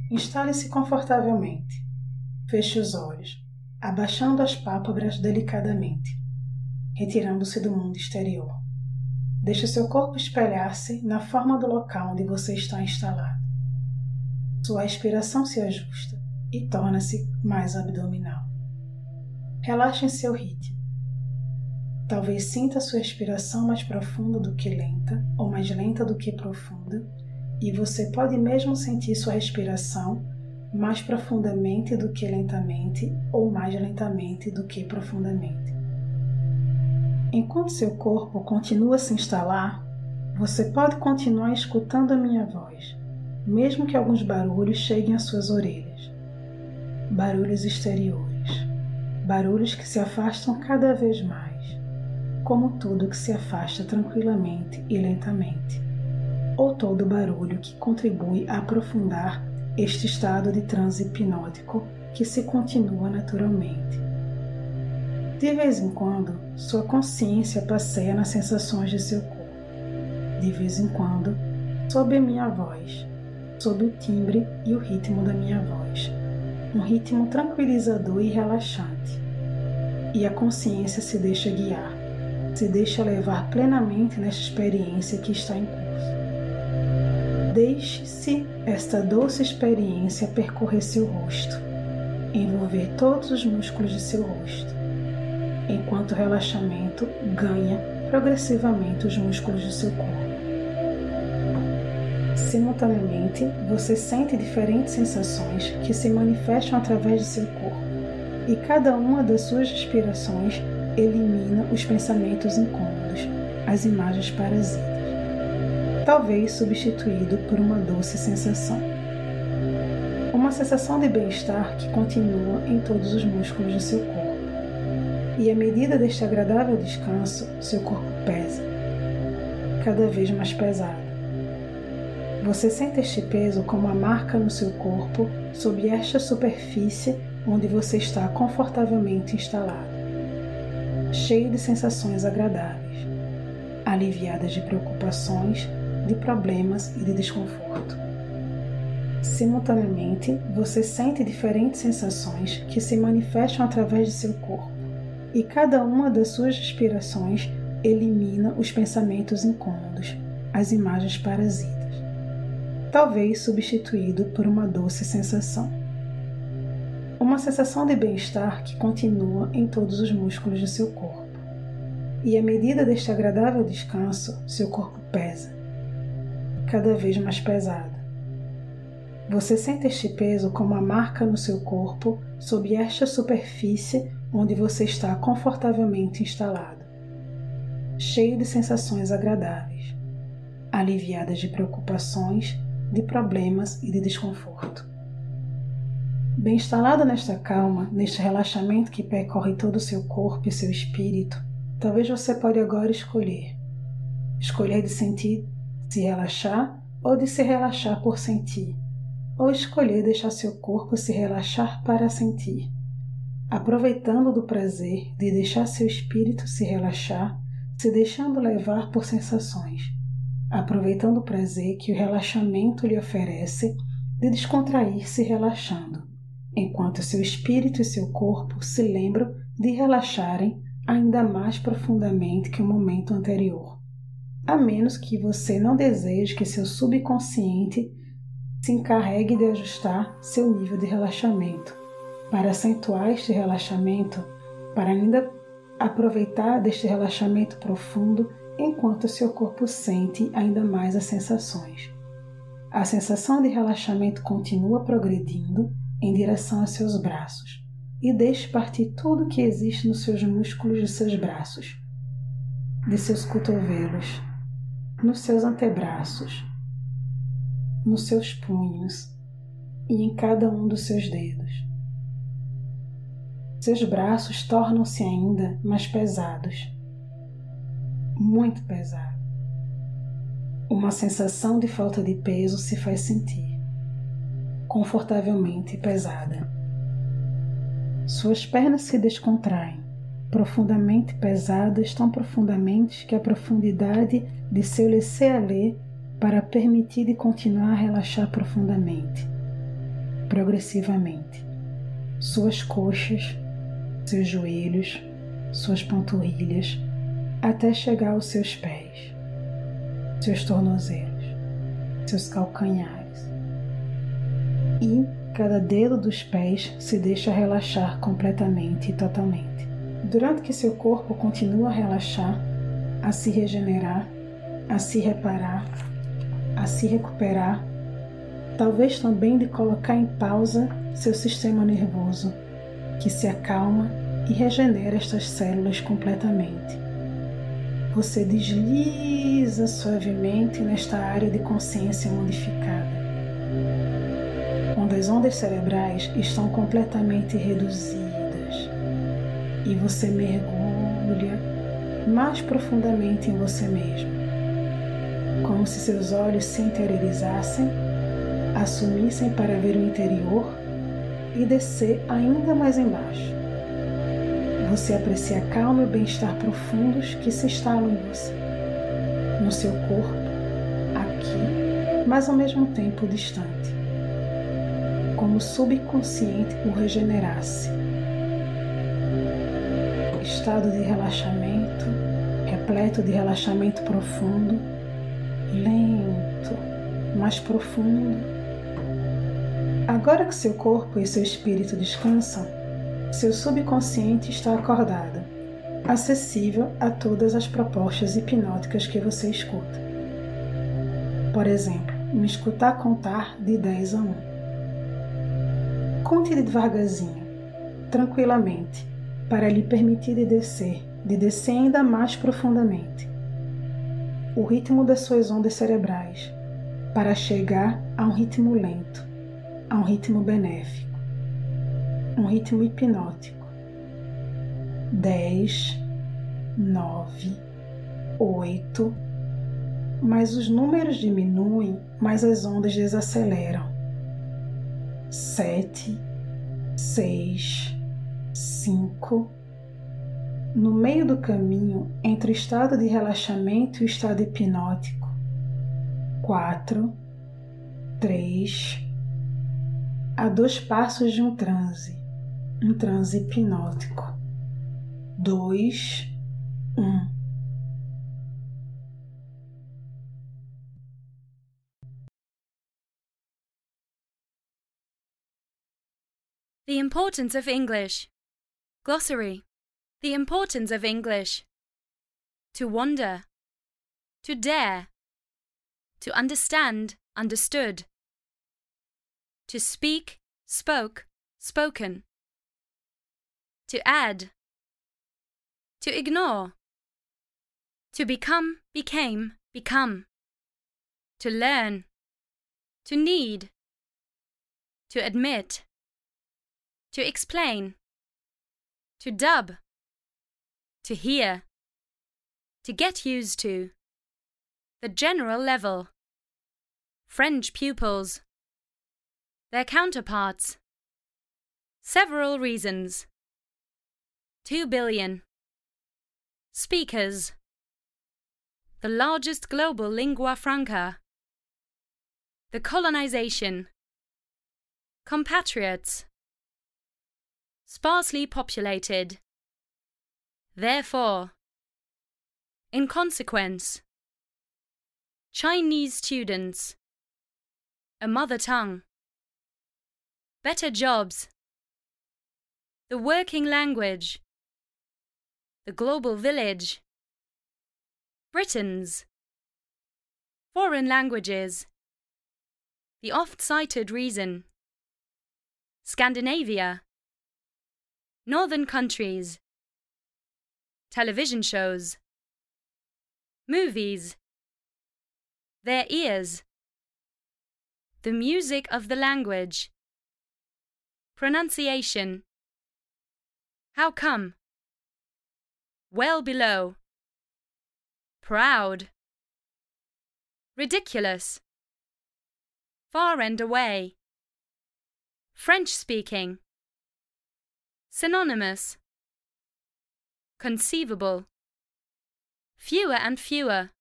Instale-se confortavelmente. Feche os olhos, abaixando as pálpebras delicadamente, retirando-se do mundo exterior. Deixe seu corpo espelhar-se na forma do local onde você está instalado. Sua respiração se ajusta e torna-se mais abdominal. Relaxe em seu ritmo. Talvez sinta sua respiração mais profunda do que lenta, ou mais lenta do que profunda, e você pode mesmo sentir sua respiração mais profundamente do que lentamente, ou mais lentamente do que profundamente. Enquanto seu corpo continua a se instalar, você pode continuar escutando a minha voz, mesmo que alguns barulhos cheguem às suas orelhas. Barulhos exteriores, barulhos que se afastam cada vez mais, como tudo que se afasta tranquilamente e lentamente, ou todo barulho que contribui a aprofundar este estado de transe hipnótico que se continua naturalmente. De vez em quando, sua consciência passeia nas sensações de seu corpo. De vez em quando, sob a minha voz, sob o timbre e o ritmo da minha voz, um ritmo tranquilizador e relaxante. E a consciência se deixa guiar, se deixa levar plenamente nesta experiência que está em curso. Deixe-se esta doce experiência percorrer seu rosto, envolver todos os músculos de seu rosto, enquanto o relaxamento ganha progressivamente os músculos do seu corpo. Simultaneamente, você sente diferentes sensações que se manifestam através de seu corpo, e cada uma das suas respirações elimina os pensamentos incômodos, as imagens parasitas, talvez substituído por uma doce sensação. Uma sensação de bem-estar que continua em todos os músculos do seu corpo. E à medida deste agradável descanso, seu corpo pesa, cada vez mais pesado. Você sente este peso como uma marca no seu corpo sob esta superfície onde você está confortavelmente instalado, cheio de sensações agradáveis, aliviadas de preocupações, de problemas e de desconforto. Simultaneamente, você sente diferentes sensações que se manifestam através de seu corpo, e cada uma das suas respirações elimina os pensamentos incômodos, as imagens parasitas, talvez substituído por uma doce sensação. Uma sensação de bem-estar que continua em todos os músculos do seu corpo. E à medida deste agradável descanso, seu corpo pesa, cada vez mais pesado. Você sente este peso como uma marca no seu corpo sob esta superfície onde você está confortavelmente instalado, cheio de sensações agradáveis, aliviadas de preocupações, de problemas e de desconforto. Bem instalado nesta calma, neste relaxamento que percorre todo o seu corpo e seu espírito, talvez você pode agora escolher de sentir, se relaxar ou de se relaxar por sentir, ou escolher deixar seu corpo se relaxar para sentir, aproveitando do prazer de deixar seu espírito se relaxar, se deixando levar por sensações, aproveitando o prazer que o relaxamento lhe oferece de descontrair-se relaxando, enquanto seu espírito e seu corpo se lembram de relaxarem ainda mais profundamente que o momento anterior, a menos que você não deseje que seu subconsciente se encarregue de ajustar seu nível de relaxamento, para acentuar este relaxamento, para ainda aproveitar deste relaxamento profundo enquanto seu corpo sente ainda mais as sensações. A sensação de relaxamento continua progredindo em direção aos seus braços e deixe partir tudo que existe nos seus músculos de seus braços, de seus cotovelos, nos seus antebraços, nos seus punhos e em cada um dos seus dedos. Seus braços tornam-se ainda mais pesados, muito pesados. Uma sensação de falta de peso se faz sentir, confortavelmente pesada. Suas pernas se descontraem, profundamente pesadas, tão profundamente que a profundidade de seu laisser-aller para permitir de continuar a relaxar profundamente. progressivamente. Suas coxas, seus joelhos, suas panturrilhas, até chegar aos seus pés, seus tornozelos, seus calcanhares. E cada dedo dos pés se deixa relaxar completamente e totalmente. Durante que seu corpo continua a relaxar, a se regenerar, a se reparar, a se recuperar, talvez também de colocar em pausa seu sistema nervoso, que se acalma e regenera estas células completamente. Você desliza suavemente nesta área de consciência modificada, onde as ondas cerebrais estão completamente reduzidas e você mergulha mais profundamente em você mesmo, como se seus olhos se interiorizassem, assumissem para ver o interior e descer ainda mais embaixo. Você aprecia a calma e o bem-estar profundos que se instalam em você, no seu corpo, aqui, mas ao mesmo tempo distante, como o subconsciente o regenerasse. Estado de relaxamento, repleto de relaxamento profundo, lento, mais profundo. Agora que seu corpo e seu espírito descansam, seu subconsciente está acordado, acessível a todas as propostas hipnóticas que você escuta. Por exemplo, me escutar contar de 10 a 1. Conte devagarzinho, tranquilamente, para lhe permitir de descer ainda mais profundamente. O ritmo das suas ondas cerebrais, para chegar a um ritmo lento, a um ritmo benéfico, um ritmo hipnótico. 10, 9, 8, mas os números diminuem, mas as ondas desaceleram. 7, 6, 5. No meio do caminho entre o estado de relaxamento e o estado hipnótico. 4, 3. A 2 passos de um transe hipnótico. 2, 1. The importance of English. Glossary. The importance of English. To wonder. To dare. To understand, understood. To speak, spoke, spoken. To add. To ignore. To become, became, become. To learn. To need. To admit. To explain. To dub. To hear. To get used to. The general level. French pupils. Their counterparts. Several reasons. 2 billion. Speakers. The largest global lingua franca. The colonization. Compatriots. Sparsely populated. Therefore. In consequence. Chinese students. A mother tongue. Better jobs. The working language. The global village. Britons. Foreign languages. The oft-cited reason. Scandinavia. Northern countries. Television shows. Movies. Their ears. The music of the language. Pronunciation. How come? Well below. Proud. Ridiculous. Far and away. French speaking. Synonymous. Conceivable. Fewer and fewer.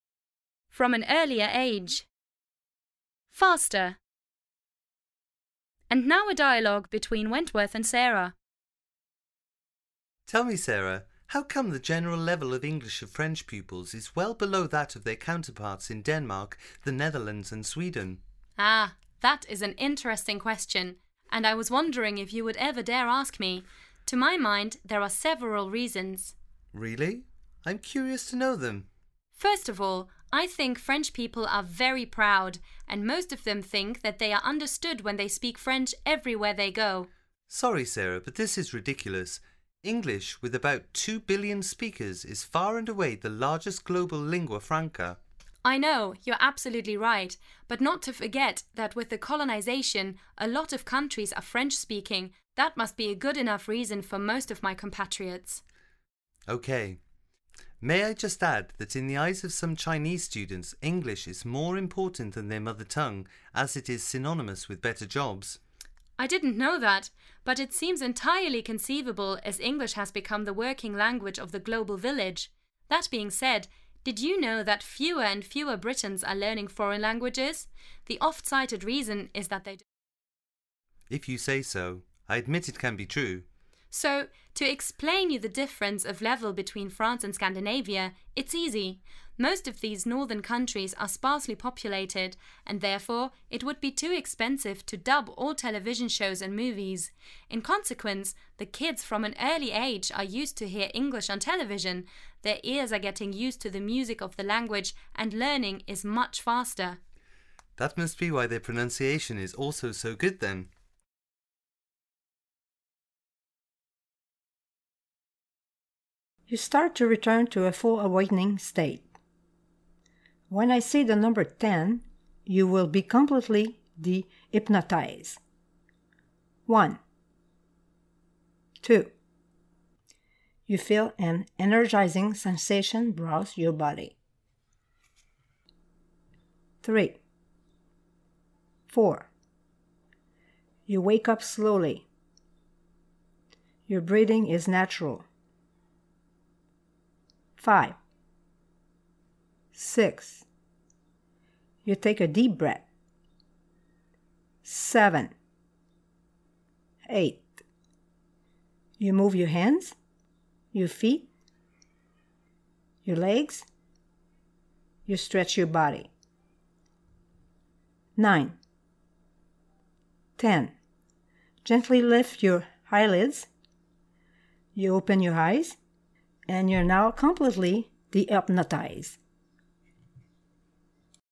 From an earlier age. Faster. And now a dialogue between Wentworth and Sarah. Tell me, Sarah, how come the general level of English of French pupils is well below that of their counterparts in Denmark, the Netherlands and Sweden? Ah, that is an interesting question, and I was wondering if you would ever dare ask me. To my mind, there are several reasons. Really? I'm curious to know them. First of all, I think French people are very proud, and most of them think that they are understood when they speak French everywhere they go. Sorry, Sarah, but this is ridiculous. English, with about 2 billion speakers, is far and away the largest global lingua franca. I know, you're absolutely right, but not to forget that with the colonization, a lot of countries are French-speaking. That must be a good enough reason for most of my compatriots. Okay. May I just add that in the eyes of some Chinese students, English is more important than their mother tongue, as it is synonymous with better jobs. I didn't know that, but it seems entirely conceivable as English has become the working language of the global village. That being said, did you know that fewer and fewer Britons are learning foreign languages? The oft-cited reason is that they do. If you say so, I admit it can be true. So, to explain you the difference of level between France and Scandinavia, it's easy. Most of these northern countries are sparsely populated, and therefore it would be too expensive to dub all television shows and movies. In consequence, the kids from an early age are used to hear English on television. Their ears are getting used to the music of the language, and learning is much faster. That must be why their pronunciation is also so good then. You start to return to a full awakening state. When I say the number 10, you will be completely de-hypnotized. 1, 2. You feel an energizing sensation browse your body. 3, 4. You wake up slowly. Your breathing is natural. 5, 6. You take a deep breath. 7, 8. You move your hands, your feet, your legs. You stretch your body. 9, 10. Gently lift your eyelids. You open your eyes, and you're now completely de-hypnotized.